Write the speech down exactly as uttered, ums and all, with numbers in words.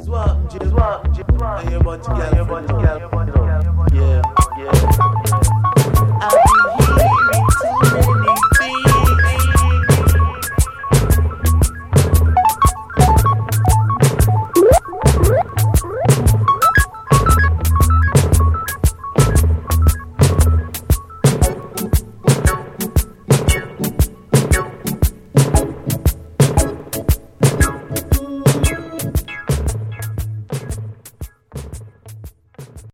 Swap, J, swap, J, swap. And your bunch of girl, your bunch of girl. Yeah, yeah. I be